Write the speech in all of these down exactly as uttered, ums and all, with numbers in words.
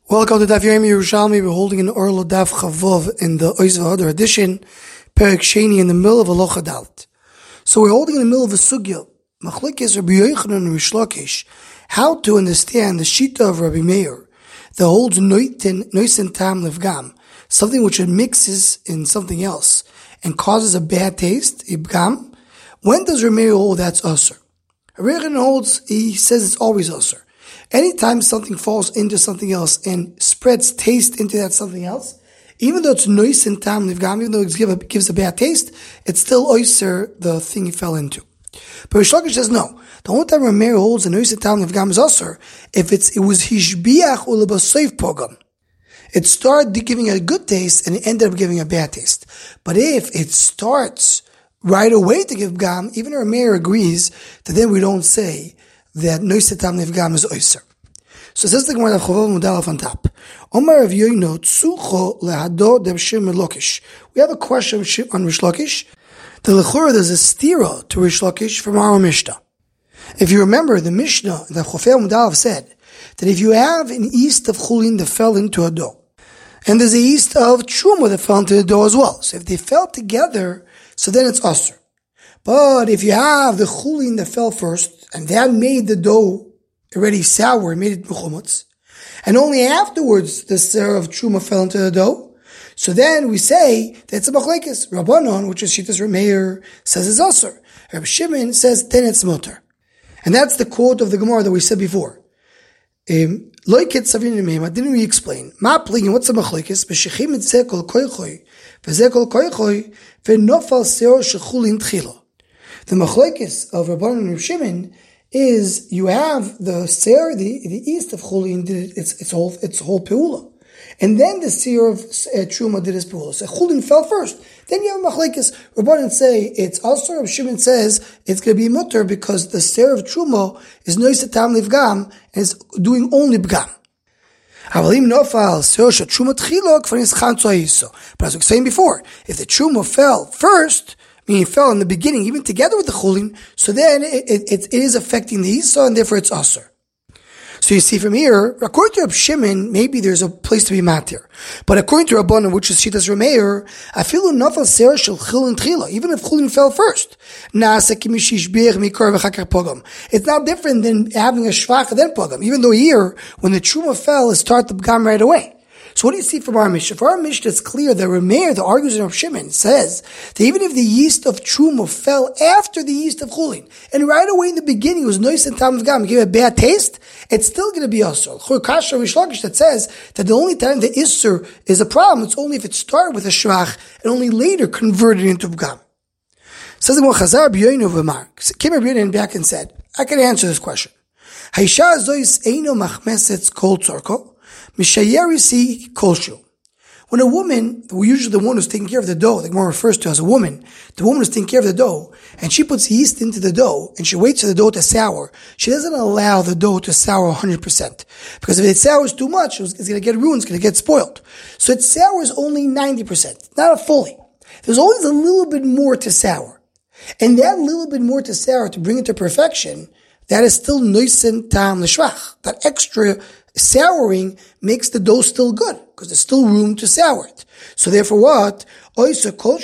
Welcome to Daf Yomi Yerushalmi. We're holding an Orlo Daf Chavov in the Oiz V'Hadar edition, Perek Sheni, in the middle of Aloha Dalet. So we're holding in the middle of a sugya, Machlokes Rabbi Yochanan and Rish Lakish, how to understand the Shita of Rabbi Meir that holds Noisen Tam Levgam, something which mixes in something else and causes a bad taste, Ibgam. When does Rabbi Meir hold that's Asur? Rabbi Yochanan holds, he says it's always Asur. Anytime something falls into something else and spreads taste into that something else, even though it's nois and tam livgam, even though it gives a, gives a bad taste, it's still oyser, the thing he fell into. But Rish Lakish says no. The only time Rameir holds a nois and tam livgam is osir if it's it was hishbiach ulabasayf pogam. It started giving a good taste and it ended up giving a bad taste. But if it starts right away to give gam, even Rameir agrees that then we don't say that nois and tam livgam is oyser. So it says the Gemara of Chavov Mudalaf on top. Omar of Yoino Tzucho lehador Reb Shimon Lakish. We have a question on Rish Lakish. The Lechura, there's a stira to Rish Lakish from our Mishnah. If you remember, the Mishnah, the Chavov Mudalaf said that if you have an yeast of chulin that fell into a dough, and there's a yeast of truma that fell into the dough as well. So if they fell together, so then it's asur. But if you have the chulin that fell first, and that made the dough already sour, made it mechumutz, and only afterwards the syrup of truma fell into the dough, so then we say that it's a machlekes. Rabbanon, which is Shitas Rameir, says it's asur. Reb Shimon says then it's mutar. And that's the quote of the Gemara that we said before. Um, didn't we explain? Ma pligin, what's a machlekes? B'shechim etzeh kol koichoi, v'zeh kol koichoi, v'nofal seor shechulin tchila. The machlekes of Rabbanon and Reb Shimon is you have the seir, the, the yeast of chulin did its, its whole, its whole peula. And then the seir of uh, truma did its peula. So chulin fell first. Then you have machlekes. Rabbanan say it's asur. Reb Shimon says it's going to be mutter because the seir of truma is nois tam livgam and is doing only bgam. But as we were saying before, if the truma fell first, meaning it fell in the beginning, even together with the chulin, so then it, it, it is affecting the Isa, and therefore it's asur. So you see from here, according to Reb Shimon, maybe there's a place to be matir. But according to Rabbanan, which is Shitas Rameir, afilu nafal seir shel chulin tchila, even if chulin fell first. It's not different than having a shvach and then pogam. Even though here, when the truma fell, it started the pogam right away. So what do you see from our Mishnah? For our Mishnah, it's clear that Rameir, the argues in Reb Shimon, says that even if the yeast of truma fell after the yeast of chulin, and right away in the beginning it was nois and tam v'gam, give it a bad taste, it's still going to be asur. Chur kasha Rish Lakish that says that the only time the isur is a problem, it's only if it started with a shvach and only later converted into v'gam. Says the Chazar b'yoinu v'mar. Came Rabbi Yochanan back and said, I can answer this question. Haisha zois eino machmesetz kol tzorko. When a woman, usually the one who's taking care of the dough, the Gemara refers to as a woman, the woman who's taking care of the dough, and she puts yeast into the dough, and she waits for the dough to sour, she doesn't allow the dough to sour one hundred percent. Because if it sours too much, it's going to get ruined, it's going to get spoiled. So it sours only ninety percent, not fully. There's always a little bit more to sour. And that little bit more to sour, to bring it to perfection, that is still noisen tam l'shvach. That extra souring makes the dough still good, because there's still room to sour it. So therefore what? So more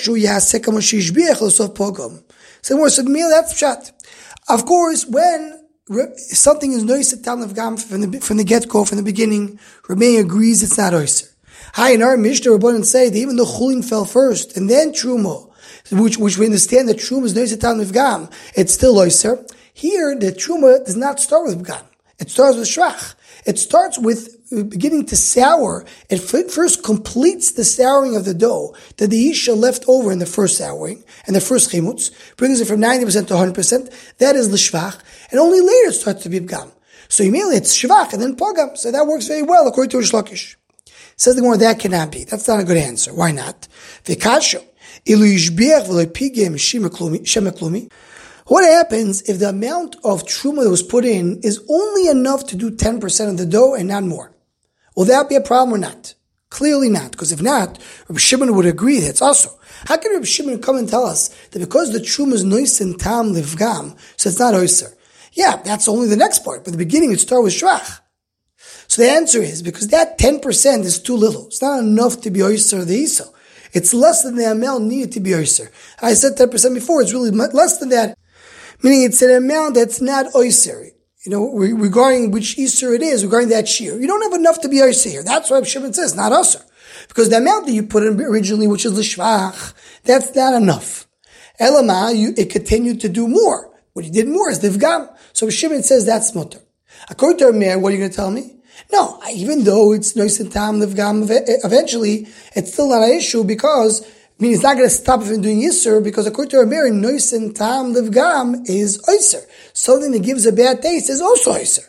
said, that's pshat. Of course, when something is noised tam l'vgam from the, from the get-go, from the beginning, Rameir agrees it's not oyser. Hi, in our Mishnah, Rabbanan say that even though chulin fell first, and then truma, which, which we understand that truma is noised tam l'vgam, it's still oyser. Here, the truma does not start with v'gam. It starts with shvach. It starts with beginning to sour. It first completes the souring of the dough that the isha left over in the first souring and the first chimutz, brings it from ninety percent to one hundred percent. That is l'shvach. And only later it starts to be v'gam. So immediately it's shvach and then pogam. So that works very well according to Rish Lakish. Says the Gemara, that cannot be. That's not a good answer. Why not? V'kasho. Ilu yishbiach v'lo pigem shemeklumi. What happens if the amount of truma that was put in is only enough to do ten percent of the dough and not more? Will that be a problem or not? Clearly not, because if not, Reb Shimon would agree that it's also. How can Reb Shimon come and tell us that because the truma is nois and tam livgam, so it's not oyser? Yeah, that's only the next part, but the beginning it starts with shvach. So the answer is, because that ten percent is too little. It's not enough to be oyster the Isa. It's less than the amount needed to be oyster. I said ten percent before, it's really less than that. Meaning it's an amount that's not oyster. You know, regarding which Isser it is, regarding that shear. You don't have enough to be oyster here. That's why Shimon says, not usser. Because the amount that you put in originally, which is l'shvach, that's not enough. Elama, you, it continued to do more. What you did more is livgam. So Shimon says that's mutter. According to Rameir, what are you going to tell me? No, even though it's nois and tam livgam, eventually, it's still not an issue because, I mean, it's not going to stop from doing Yisr because according to Rameir, nois and tam livgam is oyser. Something that gives a bad taste is also oyser.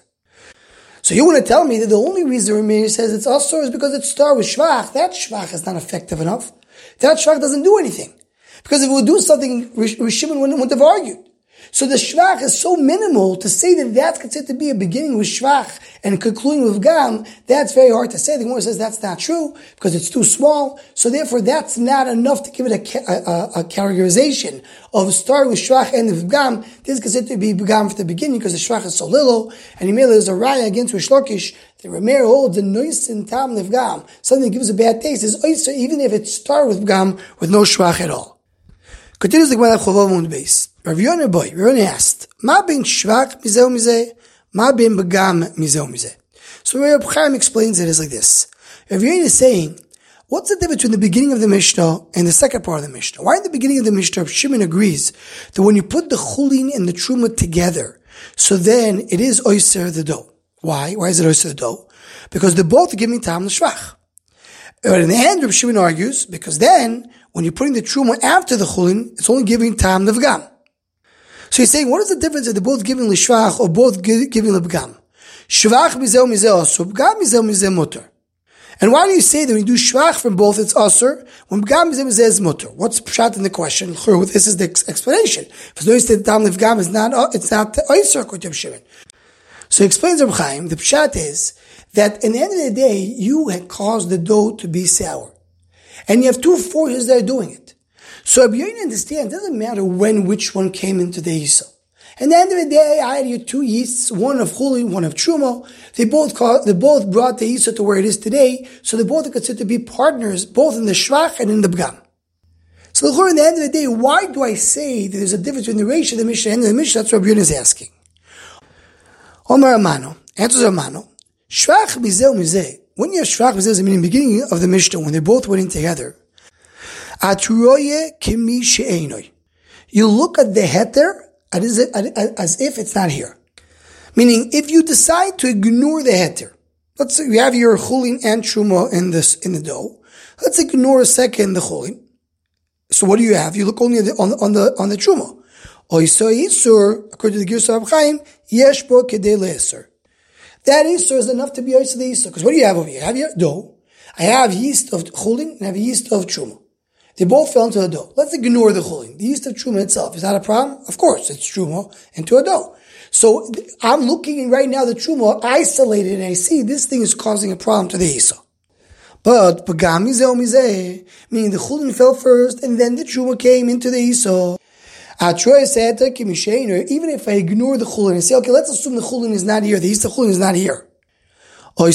So you want to tell me that the only reason Rameir says it's osur is because it starts with shvach. That shvach is not effective enough. That shvach doesn't do anything. Because if it would do something, Shimon wouldn't, wouldn't have argued. So the shvach is so minimal to say that that's considered to be a beginning with shvach and concluding with gam, that's very hard to say. The Gemara says that's not true because it's too small. So therefore that's not enough to give it a, a, a characterization of starting with shvach and with gam. This is considered to be gam from the beginning because the shvach is so little. And Yimele is a raya against Rish Lakish. The Rameir holds the nois and tam gam. Something that gives a bad taste is oyster even if it starts with gam with no shvach at all. Continues the Gemara Chovav Mund Beis. Rav Yonah boy, Rav Yonah asked, Ma bin shvach mizeh mizeh? Ma bin begam mizeh mizeh? So Rav Chaim explains it as like this. Rav Yonah is saying, what's the difference between the beginning of the Mishnah and the second part of the Mishnah? Why in the beginning of the Mishnah, Shimon agrees that when you put the chulin and the truma together, so then it is oyser the dough. Why? Why is it oyser the dough? Because they're both giving tam l'shvach. But in the end, Rav Shimon argues, because then, when you're putting the truma after the chulin, it's only giving tam l'vgam. So he's saying, what is the difference if they're both giving l'shvach or both giving l'vgam? Shvach mizeh mizeh asur, b'gam mizeh mizeh mutter. And why do you say that when you do shvach from both, it's asur, when b'gam mizeh mizeh is mutter? What's pshat in the question? This is the explanation. If no said tam l'vgam is not, it's not asur according to Shimon. So he explains Reb Chaim, the pshat is that in the end of the day, you had caused the dough to be sour. And you have two forces that are doing it. So Rabbi Yoina understands, it doesn't matter when which one came into the Yisrael. At the end of the day, I had your two yeasts, one of Chulin, one of Truma. They both called, they both brought the Yisrael to where it is today. So they both are considered to be partners, both in the Shvach and in the B'gam. So at the end of the day, why do I say that there's a difference between the Reish and the Mishnah and the Mishnah? That's what Rabbi Yoina is asking. Omar Amano, answers Amano, Shvach mizeh mizeh. When you have shvach mizeh, I mean in the beginning of the Mishnah, when they both went in together, you look at the heter as if it's not here. Meaning, if you decide to ignore the heter, let's say you have your chulin and truma in this in the dough. Let's ignore a second the chulin. So what do you have? You look only on the on the on the, on the truma. According to the Girsa of Chaim, yesh bo kedei le'eser. That Isser is enough to be Isser the Isser. Because what do you have over here? I have your dough. I have yeast of chulin and I have yeast of truma. They both fell into a dough. Let's ignore the chulin. The yeast of truma itself. Is that a problem? Of course, it's truma into a dough. So I'm looking right now the truma isolated and I see this thing is causing a problem to the Isser. But pagam mizeh mizeh, meaning the chulin fell first and then the truma came into the Isser. Even if I ignore the chulin and say, okay, let's assume the chulin is not here, the Isser chulin is not here. The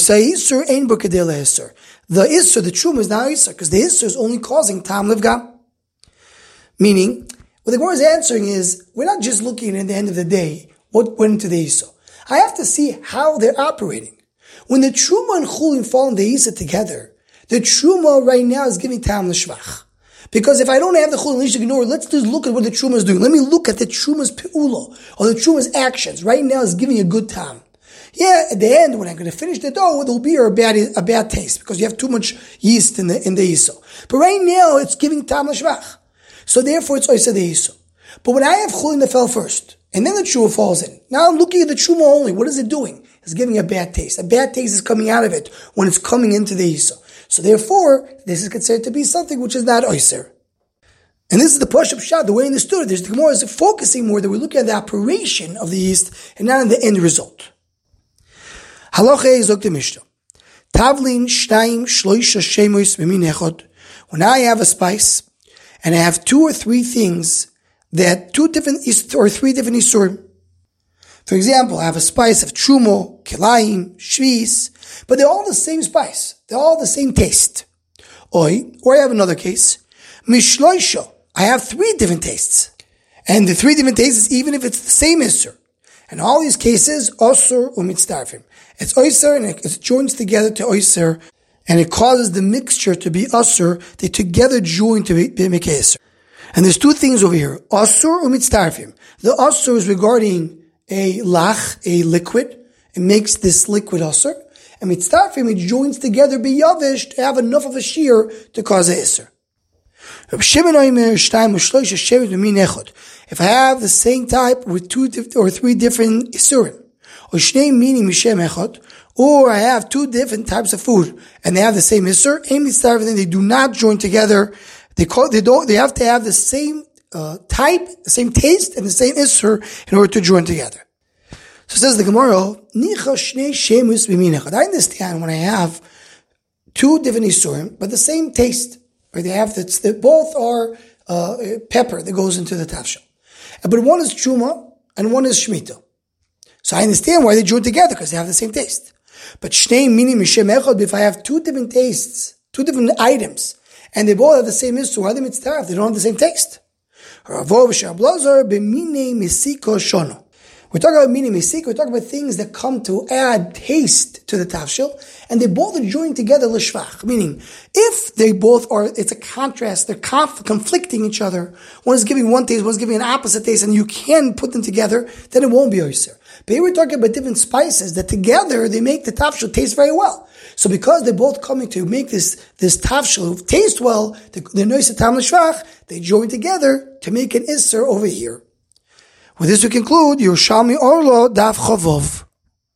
Isser, the truma is not Isser, because the Isser is only causing tam livgam. Meaning, what the Gemara is answering is, we're not just looking at the end of the day, what went into the Isser. I have to see how they're operating. When the truma and chulin fall in the Isser together, the truma right now is giving tam l'shvach. Because if I don't have the chulin, let's ignore it. Let's just look at what the truma is doing. Let me look at the truma's pe'ula, or the truma's actions. Right now is giving a good time. Yeah, at the end, when I'm going to finish the dough, there'll be a bad, a bad taste, because you have too much yeast in the, in the yiso. But right now, it's giving tam l'shvach. So therefore, it's oiseh the yiso. But when I have chulin that fell first, and then the truma falls in, now I'm looking at the truma only. What is it doing? It's giving a bad taste. A bad taste is coming out of it when it's coming into the yiso. So therefore, this is considered to be something which is not oiser. And this is the push-up shot, the way I understood it. There's the Gemara is focusing more that we're looking at the operation of the yeast and not on the end result. Halacha is the Mishnah. Tavlin shtaim shloisha shemois mimin echad. When I have a spice and I have two or three things that two different or three different isurim. For example, I have a spice of trumo, kilayim, shvis, but they're all the same spice. They're all the same taste. Oi, or I have another case, mishloisho. I have three different tastes. And the three different tastes, even if it's the same isser. In all these cases, osur umitzdarfim. It's oyser and it joins together to oyser, and it causes the mixture to be osur. They together join to be, be make osur. And there's two things over here. Osur umitzdarfim. The osur is regarding a lach, a liquid. It makes this liquid osur. And mitzdarfim, it joins together biyavish to have enough of a shear to cause a isser. If I have the same type with two or three different isurim, or I have two different types of food and they have the same isur, then they do not join together. They call they don't they have to have the same uh, type, the same taste, and the same isur in order to join together. So says the Gemara, I understand when I have two different isurim but the same taste. Right? They have that's they both are uh, pepper that goes into the tafshil, but one is truma and one is shmita. So I understand why they join together because they have the same taste. But shnei mini mishem echad, if I have two different tastes, two different items, and they both have the same issue, why are they mitzvah if they don't have the same taste? We're talking about mini misik, we're talking about things that come to add taste to the tafshil, and they both are joined together l'shvach. Meaning, if they both are, it's a contrast, they're conf- conflicting each other, one is giving one taste, one is giving an opposite taste, and you can put them together, then it won't be oyser. But here we're talking about different spices that together they make the tafshil taste very well. So because they're both coming to make this, this tafshil taste well, they're noise tam l'shvach, they join together to make an isser over here. With this we conclude Yerushalmi Orlo Daf Chavov.